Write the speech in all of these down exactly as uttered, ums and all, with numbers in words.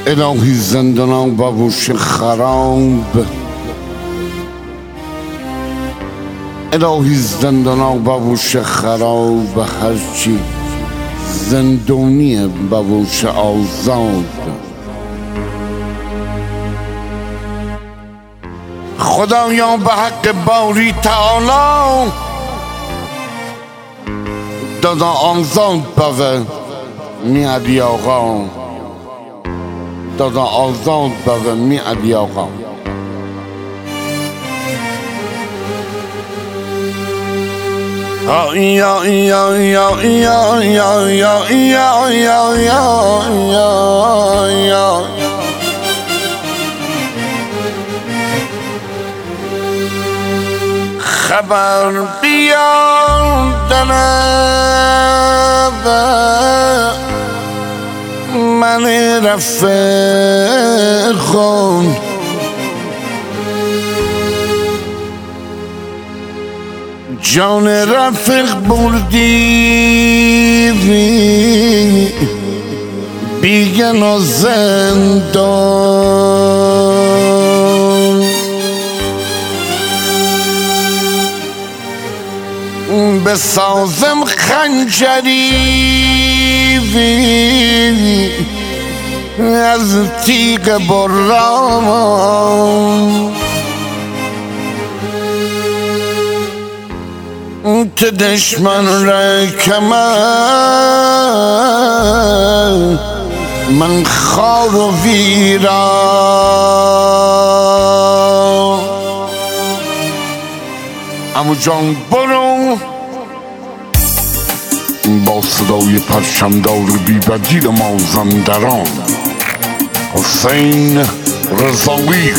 الهی زندانان باوش خراب، الهی زندانان باوش خراب، هرچی زندونی باوش آزاد. خدایا به حق باری تعالی دادا آزاد بوه میعدی آقا، دادا آزاد بوه میعدی آقا. یا یا یا یا یا یا یا یا یا یا یا خبر بیار دنب من رفیق خون، جان رفیق بردی بیگن و زندان. بسازم خنجری از تیغ برام، که دشمن را کمر من خار و ویران. عمو جان برو با صدای پرچمدار بی بدیل مازندران، حسین رضایی.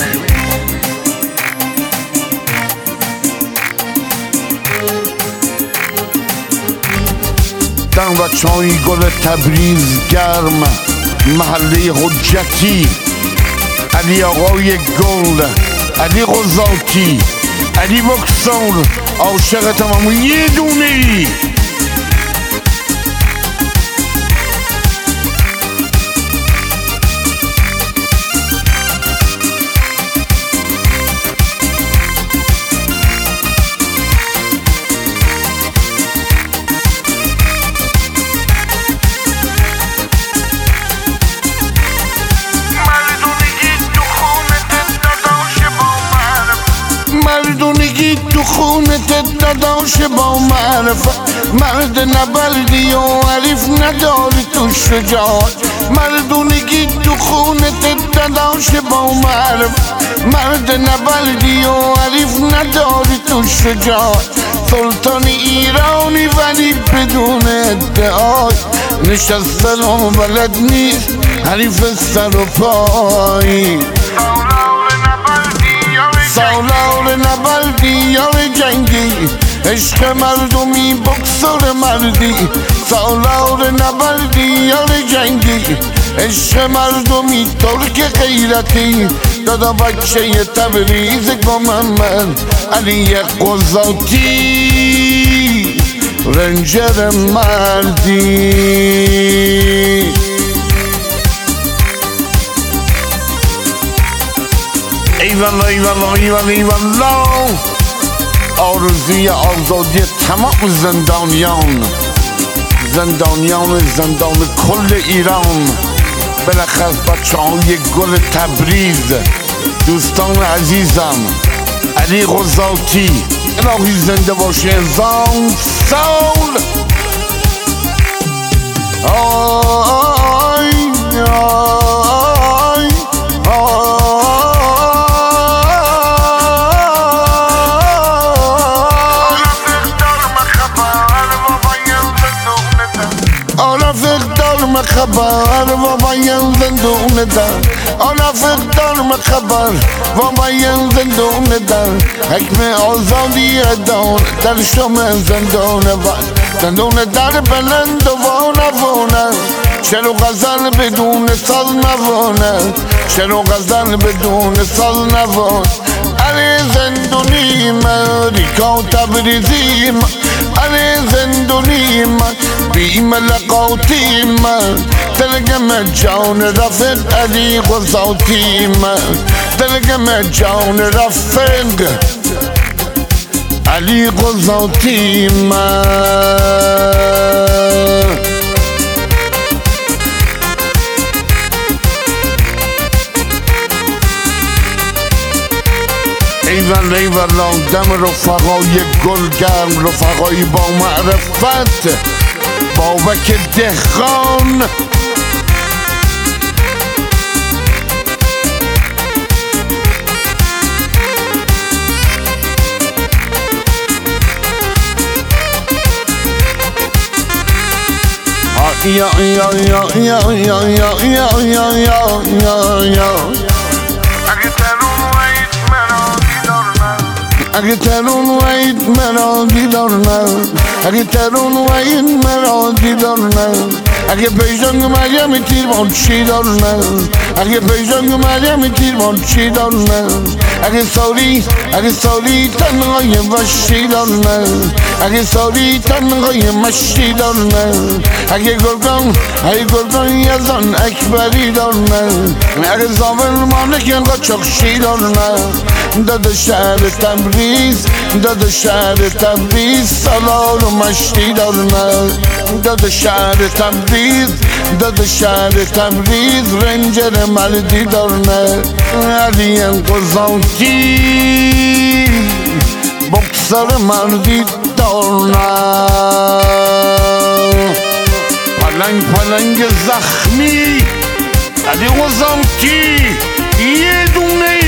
در بچه‌های گل تبریز گرم، محله حجتی، علی آقای گل، علی قضاتی، علی بکسور، عاشق تمام یه دونی. مردونگی تو خونت داداش با معرفت، مرد نبردی و عریف نداری تو شجاعت. مردونگی تو خونت داداش با معرفت، مرد نبردی و عریف نداری تو شجاعت. سلطان ایرانی ولی بدون ادعای، نشستن و بلد نیست حریف سر و پایی. سالار نبردی یار جنگی، عشق مردمی بکسور مردی. سالار نبردی یار جنگی، عشق مردمی ترک غیرتی. دادا بچه تبریز با محمد علی قضاتی، رنجر مردی. ایوالا ایوالا ایوالا ایوالا. آرزوی آزادی تمام زندانیان، زندانیان زندان کل ایران، بالاخص بچه های گل تبریز، دوستان عزیزم علی قضاتی. الهی زنده باشه هزار سال. آی آی خبر و باید زندون در، آنا فقدار خبر و باید زندون در. حکم آزادی دان در شم زندون وان، زندون در بلند و وانوانه. شعر و غزل بدون ساز نوانه، شعر و غزل بدون ساز نوان. علی زندونی امریکا تبریزیم، علی زندونی من بی ملقاتی من دلگم جان رفت علی قضاتی من دلگم جان رفت علی قضاتی من ایول ایول آدم رفقای گلگرم رفقای با معرفت بابک دهقان یا یا یا یا یا یا یا یا یا یا اگه ترون وید مرا دیدار نه اگه ترون وید مرا دیدار نه اگه پیشنگ مریم تیرمان چی دار نه اگه پیشنگ مریم تیرمان چی دار نه اگه سالی اگه سالی تنهای وشی دار نه اگه سالی تنهای مشتی دار نه اگه گرگان اگه گرگان یزان اکبری دار نه اگه زاور مالک انگا چخشی دار نه داده شهر تبریز داده شهر تبریز سلال و مشتی دار نه داده شهر تبریز داده شهر تبریز رنجر مردی دار نه علی قضاتی بکسر مردی دار نه پلنگ پلنگ زخمی علی قضاتی یه دونه